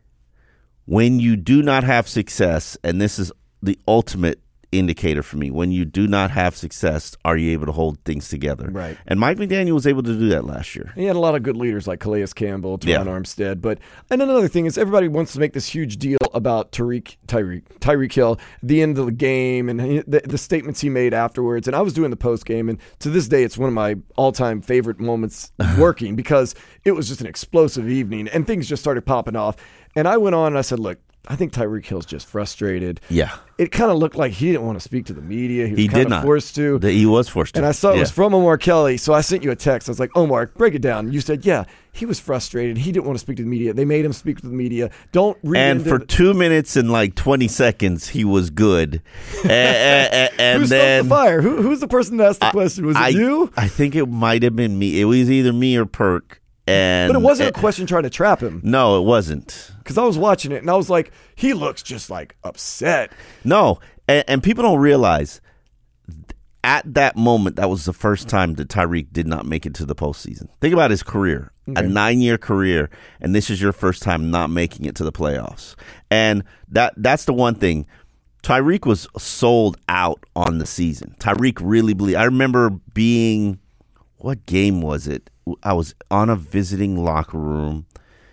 when you do not have success, and this is the ultimate indicator for me, when you do not have success, are you able to hold things together? Right. And Mike McDaniel was able to do that last year. He had a lot of good leaders like Calais Campbell, Teron yeah. Armstead. But and another thing is everybody wants to make this huge deal about Tyreek Tyreek Tyreek Hill at the end of the game and he, the, the statements he made afterwards. And I was doing the post game, and to this day, it's one of my all time favorite moments working because it was just an explosive evening and things just started popping off. And I went on and I said, look, I think Tyreek Hill's just frustrated. Yeah. It kind of looked like he didn't want to speak to the media. He was he kind did of not. forced to. The, he was forced to. And I saw it yeah. was from Omar Kelly, so I sent you a text. I was like, Omar, break it down. You said, yeah, he was frustrated. He didn't want to speak to the media. They made him speak to the media. Don't read And into for the- two minutes and like twenty seconds, he was good. and and, and Who then stoked the fire? Who, who's the person that asked the question? Was it I, you? I think it might have been me. It was either me or Perk. And But it wasn't and, a question trying to trap him. No, it wasn't. Because I was watching it, and I was like, he looks just like upset. No, and, and people don't realize at that moment, that was the first time that Tyreek did not make it to the postseason. Think about his career, okay. a nine-year career, and this is your first time not making it to the playoffs. And that that's the one thing. Tyreek was sold out on the season. Tyreek really believed. I remember being, what game was it? I was on a visiting locker room,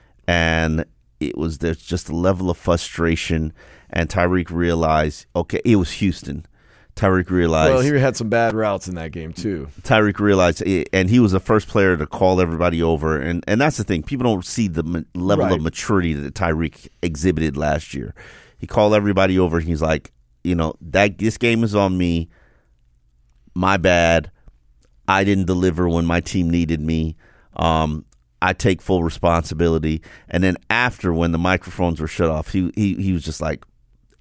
and it was there's just a level of frustration, and Tyreek realized, okay, it was Houston. Tyreek realized. Well, he had some bad routes in that game, too. Tyreek realized, and he was the first player to call everybody over, and, and that's the thing. People don't see the level right. of maturity that Tyreek exhibited last year. He called everybody over, and he's like, you know, that this game is on me. My bad. I didn't deliver when my team needed me. Um, I take full responsibility. And then after, when the microphones were shut off, he he, he was just like,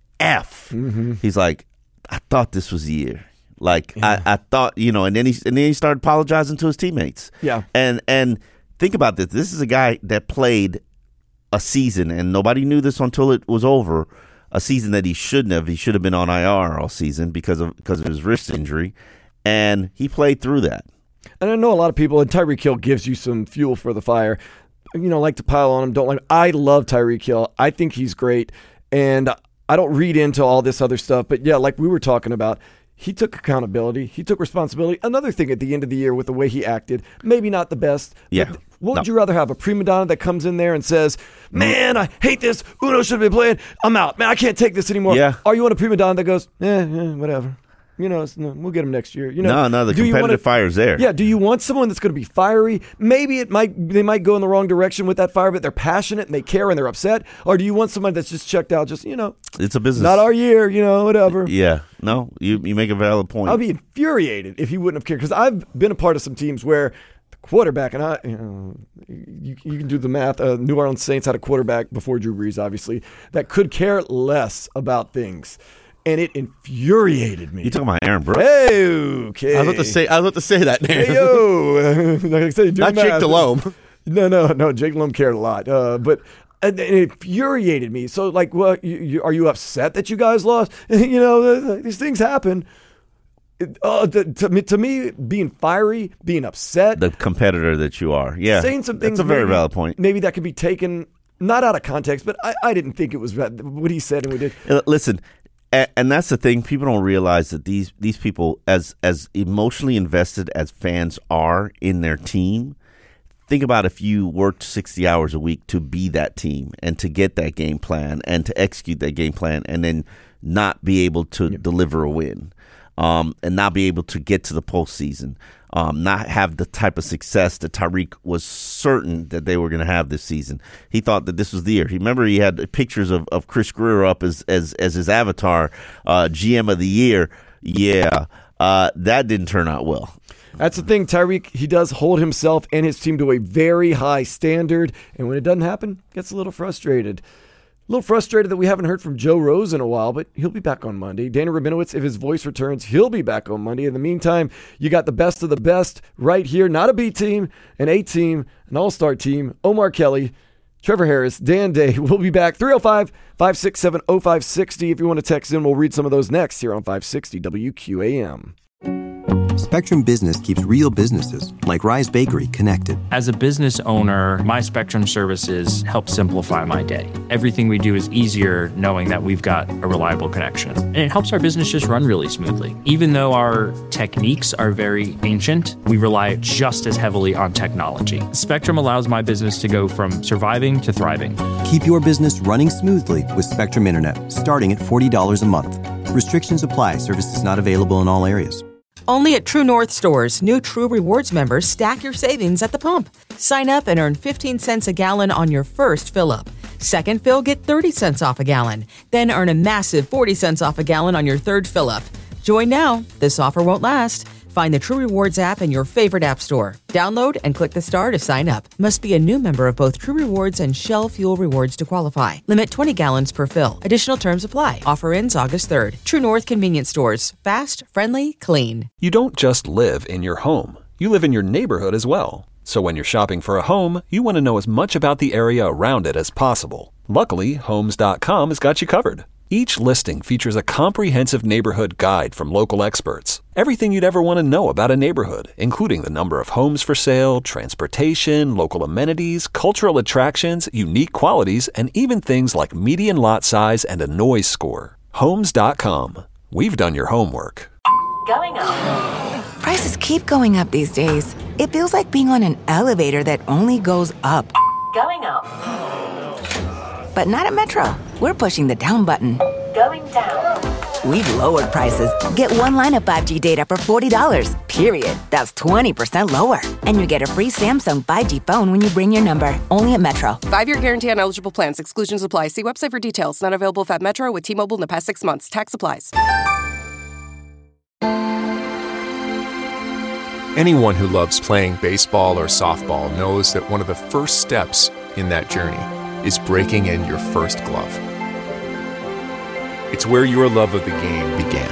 F. Mm-hmm. He's like, I thought this was the year. Like, yeah. I, I thought, you know, and then he and then he started apologizing to his teammates. Yeah. And and think about this. This is a guy that played a season, and nobody knew this until it was over, a season that he shouldn't have. He should have been on I R all season because of because of his wrist injury. And he played through that. And I know a lot of people, and Tyreek Hill gives you some fuel for the fire, you know, like to pile on him, don't like him. I love Tyreek Hill. I think he's great. And I don't read into all this other stuff. But, yeah, like we were talking about, he took accountability. He took responsibility. Another thing at the end of the year with the way he acted, maybe not the best. Yeah. What would no. you rather have? A prima donna that comes in there and says, man, I hate this. Uno should have been playing. I'm out. Man, I can't take this anymore. Yeah. Or you want a prima donna that goes, eh, eh whatever. You know, no, we'll get him next year. You know, no, no, the do competitive wanna, fire's there. Yeah, do you want someone that's going to be fiery? Maybe it might they might go in the wrong direction with that fire, but they're passionate and they care and they're upset. Or do you want someone that's just checked out? Just you know, it's a business. Not our year. You know, whatever. Yeah, no, you you make a valid point. I'd be infuriated if he wouldn't have cared because I've been a part of some teams where the quarterback and I, you know, you, you can do the math. Uh, New Orleans Saints had a quarterback before Drew Brees, obviously, that could care less about things. And it infuriated me. You talking about Aaron Brooks? Hey, okay. I was about to say. I was about to say that. Hey yo, like I said, do not the Jake math. Delhomme. No, no, no. Jake Lum cared a lot, uh, but it infuriated me. So, like, well, you, you, are you upset that you guys lost? You know, these things happen. Uh, to, to, me, to me, being fiery, being upset, the competitor that you are, yeah, saying some things. That's a very maybe, valid point. Maybe that could be taken not out of context, but I, I didn't think it was what he said and we did. Listen. And that's the thing. People don't realize that these these people, as as emotionally invested as fans are in their team, think about if you worked sixty hours a week to be that team and to get that game plan and to execute that game plan and then not be able to yep. deliver a win um, and not be able to get to the postseason. Um, not have the type of success that Tyreek was certain that they were going to have this season. He thought that this was the year. He remember he had pictures of, of Chris Greer up as as as his avatar, uh, G M of the year. Yeah, uh, that didn't turn out well. That's the thing, Tyreek. He does hold himself and his team to a very high standard, and when it doesn't happen, gets a little frustrated. A little frustrated that we haven't heard from Joe Rose in a while, but he'll be back on Monday. Danny Rabinowitz, if his voice returns, he'll be back on Monday. In the meantime, you got the best of the best right here. Not a B team, an A team, an all-star team. Omar Kelly, Trevor Harris, Dan Day. We'll be back. three oh five, five six seven, oh five six oh. If you want to text in, we'll read some of those next here on five sixty W Q A M. Spectrum Business keeps real businesses, like Rise Bakery, connected. As a business owner, my Spectrum services help simplify my day. Everything we do is easier knowing that we've got a reliable connection. And it helps our business just run really smoothly. Even though our techniques are very ancient, we rely just as heavily on technology. Spectrum allows my business to go from surviving to thriving. Keep your business running smoothly with Spectrum Internet, starting at forty dollars a month. Restrictions apply. Services not available in all areas. Only at True North stores, new True Rewards members stack your savings at the pump. Sign up and earn fifteen cents a gallon on your first fill-up. Second fill, get thirty cents off a gallon. Then earn a massive forty cents off a gallon on your third fill-up. Join now. This offer won't last. Find the True Rewards app in your favorite app store. Download and click the star to sign up. Must be a new member of both True Rewards and Shell Fuel Rewards to qualify. Limit twenty gallons per fill. Additional terms apply. Offer ends August third. True North Convenience Stores. Fast, friendly, clean. You don't just live in your home. You live in your neighborhood as well. So when you're shopping for a home, you want to know as much about the area around it as possible. Luckily, Homes dot com has got you covered. Each listing features a comprehensive neighborhood guide from local experts. Everything you'd ever want to know about a neighborhood, including the number of homes for sale, transportation, local amenities, cultural attractions, unique qualities, and even things like median lot size and a noise score. Homes dot com. We've done your homework. Going up. Prices keep going up these days. It feels like being on an elevator that only goes up. Going up. But not at Metro. We're pushing the down button. Going down. We've lowered prices. Get one line of five G data for forty dollars, period. That's twenty percent lower. And you get a free Samsung five G phone when you bring your number. Only at Metro. Five-year guarantee on eligible plans. Exclusions apply. See website for details. Not available at Metro with T-Mobile in the past six months. Tax applies. Anyone who loves playing baseball or softball knows that one of the first steps in that journey is breaking in your first glove. It's where your love of the game began.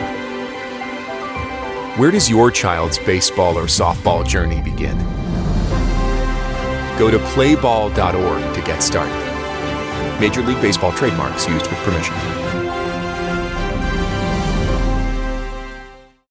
Where does your child's baseball or softball journey begin? Go to play ball dot org to get started. Major League Baseball trademarks used with permission.